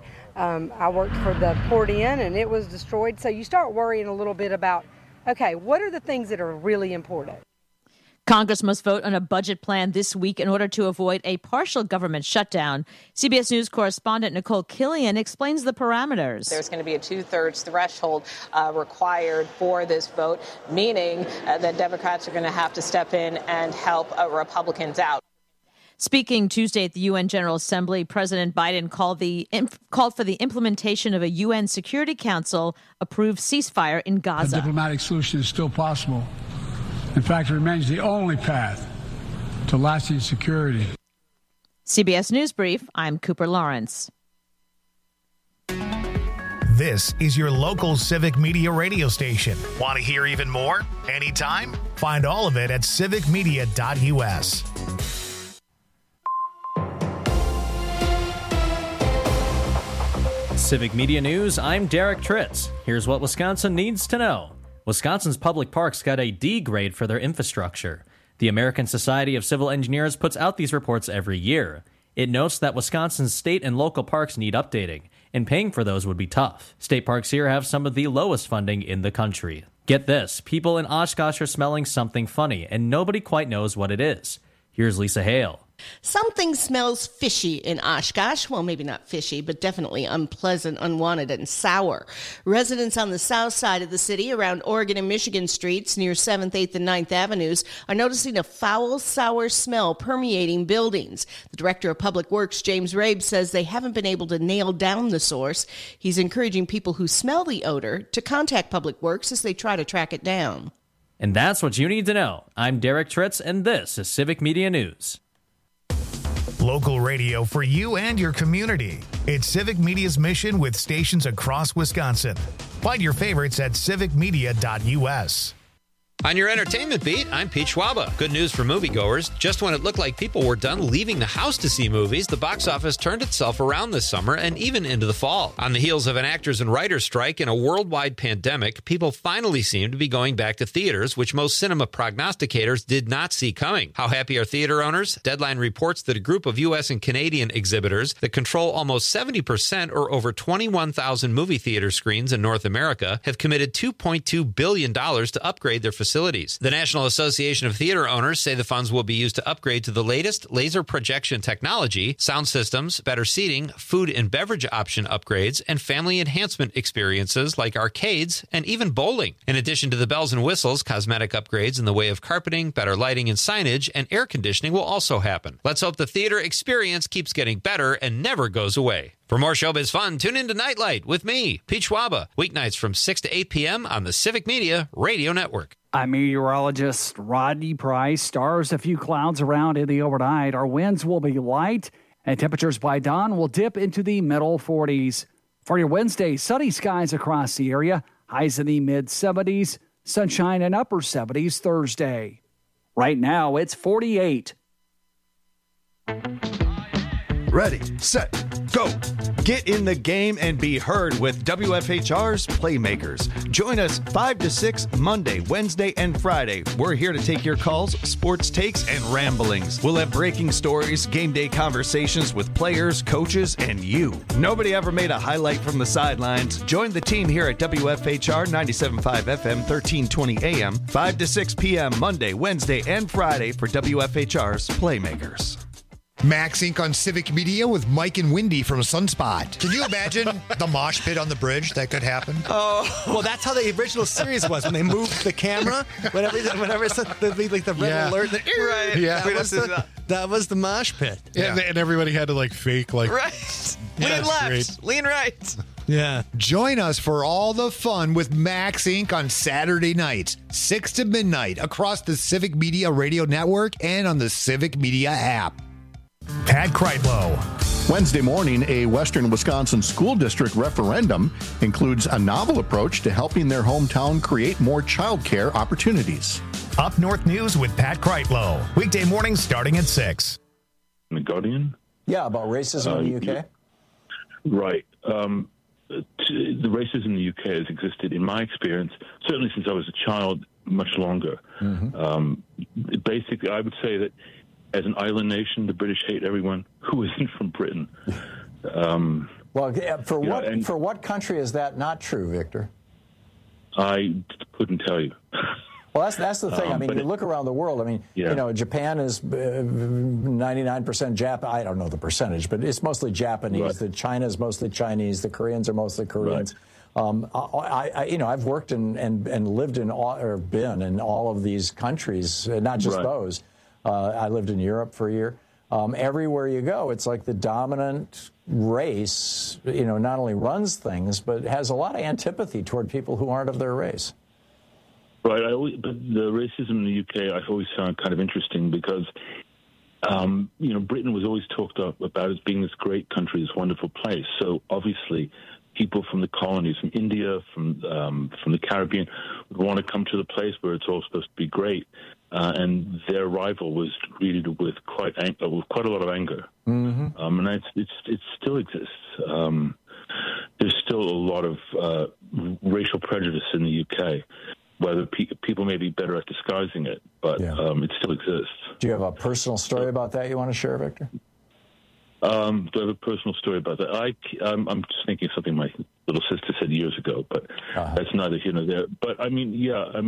I worked for the Port Inn, and it was destroyed. So you start worrying a little bit about, okay, what are the things that are really important? Congress must vote on a budget plan this week in order to avoid a partial government shutdown. CBS News correspondent Nicole Killian explains the parameters. There's going to be a 2/3 threshold required for this vote, meaning that Democrats are going to have to step in and help Republicans out. Speaking Tuesday at the UN General Assembly, President Biden called for the implementation of a UN Security Council-approved ceasefire in Gaza. A diplomatic solution is still possible. In fact, it remains the only path to lasting security. CBS News Brief, I'm Cooper Lawrence. This is your local civic media radio station. Want to hear even more? Anytime? Find all of it at civicmedia.us. Civic Media News, I'm Derek Tritz. Here's what Wisconsin needs to know. Wisconsin's public parks got a D grade for their infrastructure. The American Society of Civil Engineers puts out these reports every year. It notes that Wisconsin's state and local parks need updating, and paying for those would be tough. State parks here have some of the lowest funding in the country. Get this, people in Oshkosh are smelling something funny, and nobody quite knows what it is. Here's Lisa Hale. Something smells fishy in Oshkosh. Well, maybe not fishy, but definitely unpleasant, unwanted, and sour. Residents on the south side of the city around Oregon and Michigan streets near 7th, 8th, and 9th Avenues are noticing a foul, sour smell permeating buildings. The Director of Public Works, James Rabe, says they haven't been able to nail down the source. He's encouraging people who smell the odor to contact Public Works as they try to track it down. And that's what you need to know. I'm Derek Tritz, and this is Civic Media News. Local radio for you and your community. It's Civic Media's mission with stations across Wisconsin. Find your favorites at civicmedia.us. On your entertainment beat, I'm Pete Schwaba. Good news for moviegoers. Just when it looked like people were done leaving the house to see movies, the box office turned itself around this summer and even into the fall. On the heels of an actors and writers strike and a worldwide pandemic, people finally seem to be going back to theaters, which most cinema prognosticators did not see coming. How happy are theater owners? Deadline reports that a group of U.S. and Canadian exhibitors that control almost 70% or over 21,000 movie theater screens in North America have committed $2.2 billion to upgrade their facilities. The National Association of Theater Owners say the funds will be used to upgrade to the latest laser projection technology, sound systems, better seating, food and beverage option upgrades, and family enhancement experiences like arcades and even bowling. In addition to the bells and whistles, cosmetic upgrades in the way of carpeting, better lighting and signage, and air conditioning will also happen. Let's hope the theater experience keeps getting better and never goes away. For more showbiz fun, tune in to Nightlight with me, Pete Schwaba, weeknights from 6 to 8 p.m. on the Civic Media Radio Network. I'm meteorologist Rodney Price. Stars, a few clouds around in the overnight. Our winds will be light, and temperatures by dawn will dip into the middle 40s. For your Wednesday, sunny skies across the area. Highs in the mid-70s. Sunshine in upper 70s Thursday. Right now, it's 48. Ready, set, go. Get in the game and be heard with WFHR's Playmakers. Join us 5 to 6 Monday, Wednesday, and Friday. We're here to take your calls, sports takes, and ramblings. We'll have breaking stories, game day conversations with players, coaches, and you. Nobody ever made a highlight from the sidelines. Join the team here at WFHR 97.5 FM, 1320 AM, 5 to 6 p.m. Monday, Wednesday, and Friday for WFHR's Playmakers. Max Inc. on Civic Media with Mike and Wendy from Sunspot. Can you imagine the mosh pit on the bridge that could happen? Oh, well, that's how the original series was when they moved the camera. Whenever it's like the red alert, right? Yeah, that was the mosh pit. Yeah. And everybody had to like fake like right. Yeah, Lean left, great. lean right. Yeah. Join us for all the fun with Max Inc. on Saturday nights, 6 to midnight, across the Civic Media Radio Network and on the Civic Media app. Pat Kreitlow. Wednesday morning, a Western Wisconsin school district referendum includes a novel approach to helping their hometown create more childcare opportunities. Up North News with Pat Kreitlow. Weekday mornings starting at 6. The Guardian? Yeah, about racism in the UK? Right. The racism in the UK has existed, in my experience, certainly since I was a child, much longer. Mm-hmm. Basically, I would say that as an island nation, the British hate everyone who isn't from Britain. For what country is that not true, Victor? I couldn't tell you. Well, that's the thing. I mean, you look around the world. I mean, Japan is 99% Japanese. I don't know the percentage, but it's mostly Japanese. Right. China is mostly Chinese. The Koreans are mostly Koreans. Right. I've worked and lived in or been in all of these countries, not just those. I lived in Europe for a year. Everywhere you go, it's like the dominant race, not only runs things, but has a lot of antipathy toward people who aren't of their race. Right. But the racism in the UK, I've always found kind of interesting because, Britain was always talked about as being this great country, this wonderful place. So obviously, people from the colonies, from India, from the Caribbean, would want to come to the place where it's all supposed to be great. And their arrival was greeted with quite a lot of anger, and it still exists. There's still a lot of racial prejudice in the UK. Whether people may be better at disguising it, but it still exists. Do you have a personal story about that you want to share, Victor? Do I have a personal story about that? I'm just thinking of something my little sister said years ago, but that's neither here nor there. But I mean,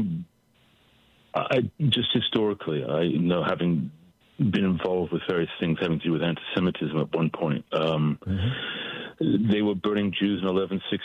I just historically, I know, having been involved with various things having to do with anti-Semitism at one point. They were burning Jews in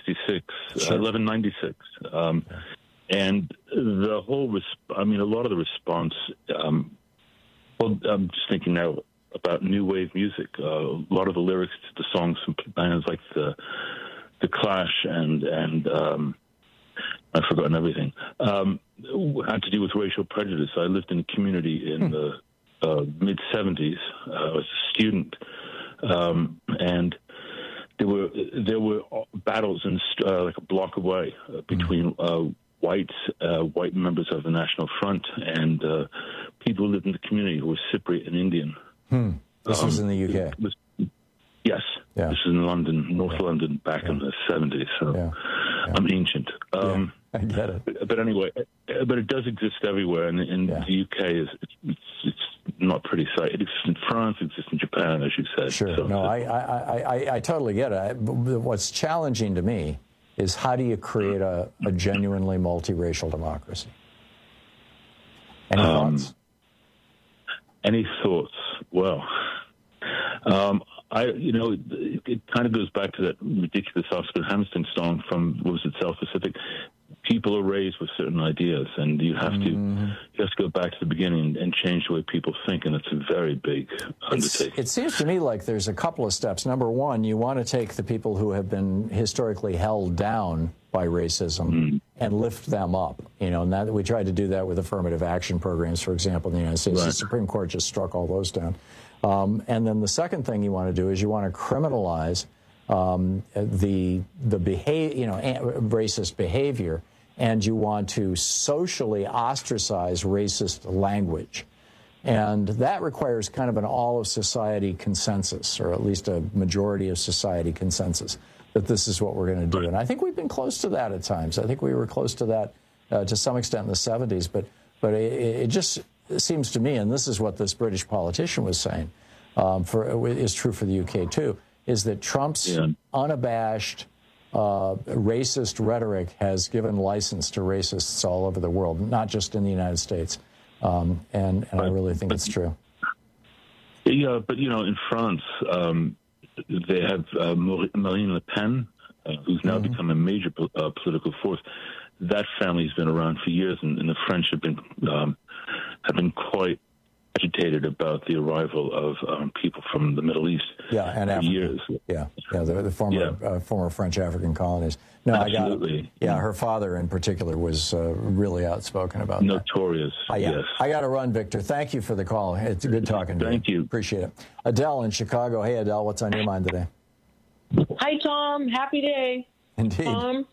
1196. And the whole, a lot of the response, I'm just thinking now about new wave music. A lot of the lyrics to the songs from bands like the Clash and I've forgotten everything, had to do with racial prejudice. I lived in a community in the mid-'70s. I was a student, and there were battles like a block away between white members of the National Front and people who lived in the community who were Cypriot and Indian. This was in the UK? Yes. Yeah. This is in London, North London, back in the 70s. So I'm ancient. I get it. But anyway, but it does exist everywhere, and in the UK, it's not pretty sight. It exists in France, it exists in Japan, as you said. Sure. So, no, I totally get it. What's challenging to me is how do you create a genuinely multiracial democracy? Any thoughts? Any thoughts? Well, it kind of goes back to that ridiculous Oscar Hammerstein song from, what was it, South Pacific? People are raised with certain ideas, and you have to go back to the beginning and change the way people think, and it's a very big undertaking. It seems to me like there's a couple of steps. Number one, you want to take the people who have been historically held down by racism and lift them up. And that we tried to do that with affirmative action programs, for example, in the United States. Right. The Supreme Court just struck all those down. And then the second thing you want to do is you want to criminalize the racist behavior, and you want to socially ostracize racist language. And that requires kind of an all-of-society consensus, or at least a majority of society consensus, that this is what we're going to do. And I think we've been close to that at times. I think we were close to that to some extent in the 70s, but it just seems to me, and this is what this British politician was saying, is true for the UK too, is that Trump's unabashed racist rhetoric has given license to racists all over the world, not just in the United States. And I really think it's true. Yeah, but, in France, they have Marine Le Pen, who's now become a major political force. That family's been around for years, and the French have been quite agitated about the arrival of people from the Middle East. Yeah, and for Africa. Years. Yeah, the former French African colonies. No, absolutely. Her father in particular was really outspoken about Notorious. that. Yes. I got to run, Victor. Thank you for the call. It's good talking to you. Thank you. Appreciate it. Adele in Chicago. Hey, Adele, what's on your mind today? Hi, Tom. Happy day. Indeed.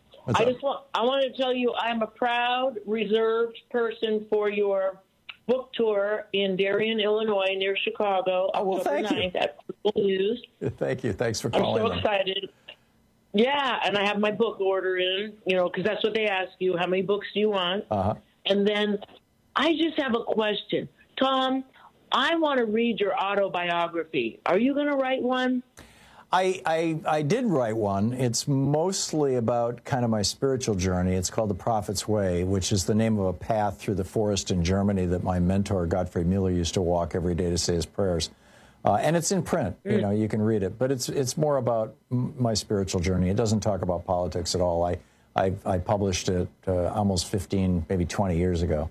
I want to tell you I'm a proud, reserved person for your book tour in Darien, Illinois, near Chicago, October 9th at Purple News. Thank you. Thanks for calling. I'm so excited. Yeah, and I have my book order in, because that's what they ask you. How many books do you want? And then I just have a question. Tom, I want to read your autobiography. Are you going to write one? I did write one. It's mostly about kind of my spiritual journey. It's called The Prophet's Way, which is the name of a path through the forest in Germany that my mentor, Gottfried Müller, used to walk every day to say his prayers. And it's in print. You can read it. But it's more about my spiritual journey. It doesn't talk about politics at all. I published it almost 15, maybe 20 years ago.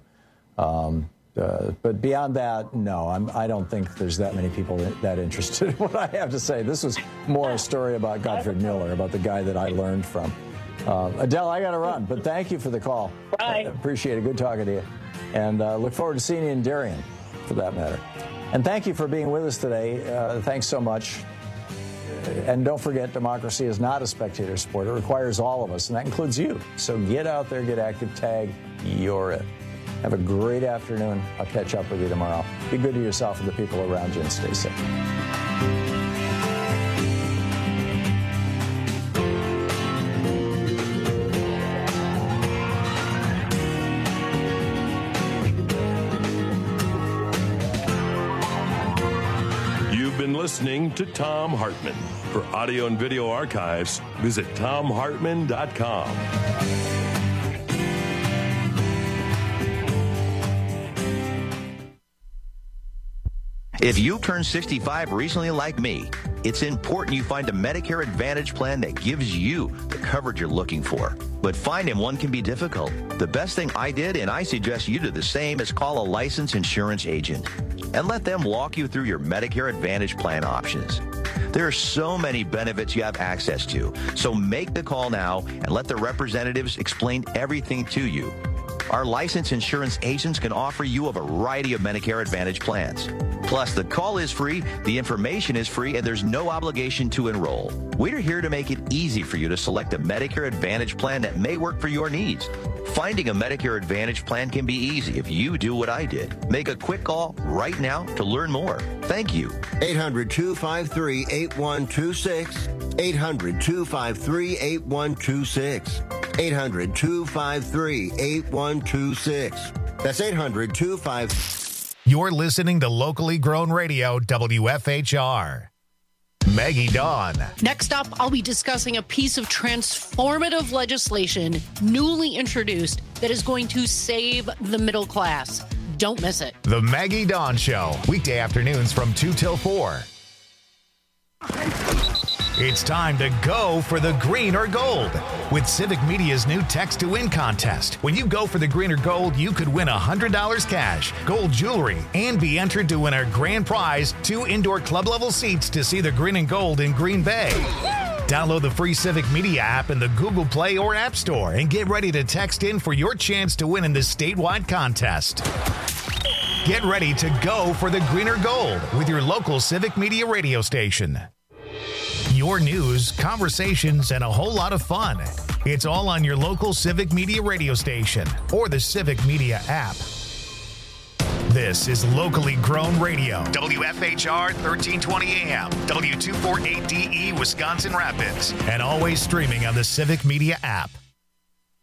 But beyond that, no, I don't think there's that many people that interested in what I have to say. This was more a story about Gottfried Müller, about the guy that I learned from. Adele, I got to run, but thank you for the call. Bye. Appreciate it. Good talking to you. And look forward to seeing you in Darien, for that matter. And thank you for being with us today. Thanks so much. And don't forget, democracy is not a spectator sport. It requires all of us, and that includes you. So get out there, get active, tag, you're it. Have a great afternoon. I'll catch up with you tomorrow. Be good to yourself and the people around you, and stay safe. You've been listening to Thom Hartmann. For audio and video archives, visit ThomHartmann.com. If you turned 65 recently like me, it's important you find a Medicare Advantage plan that gives you the coverage you're looking for. But finding one can be difficult. The best thing I did, and I suggest you do the same, is call a licensed insurance agent and let them walk you through your Medicare Advantage plan options. There are so many benefits you have access to, so make the call now and let the representatives explain everything to you. Our licensed insurance agents can offer you a variety of Medicare Advantage plans. Plus, the call is free, the information is free, and there's no obligation to enroll. We're here to make it easy for you to select a Medicare Advantage plan that may work for your needs. Finding a Medicare Advantage plan can be easy if you do what I did. Make a quick call right now to learn more. Thank you. 800-253-8126. 800-253-8126. 800-253-8126. That's 800-253. You're listening to locally grown radio, WFHR. Maggie Dawn. Next up, I'll be discussing a piece of transformative legislation newly introduced that is going to save the middle class. Don't miss it. The Maggie Dawn Show, weekday afternoons from 2 till 4. It's time to go for the green or gold with Civic Media's new Text to Win contest. When you go for the green or gold, you could win $100 cash, gold jewelry, and be entered to win our grand prize, 2 indoor club-level seats to see the green and gold in Green Bay. Download the free Civic Media app in the Google Play or App Store and get ready to text in for your chance to win in this statewide contest. Get ready to go for the green or gold with your local Civic Media radio station. Your news, conversations, and a whole lot of fun. It's all on your local Civic Media radio station or the Civic Media app. This is locally grown radio. WFHR 1320 AM, W248DE, Wisconsin Rapids, and always streaming on the Civic Media app.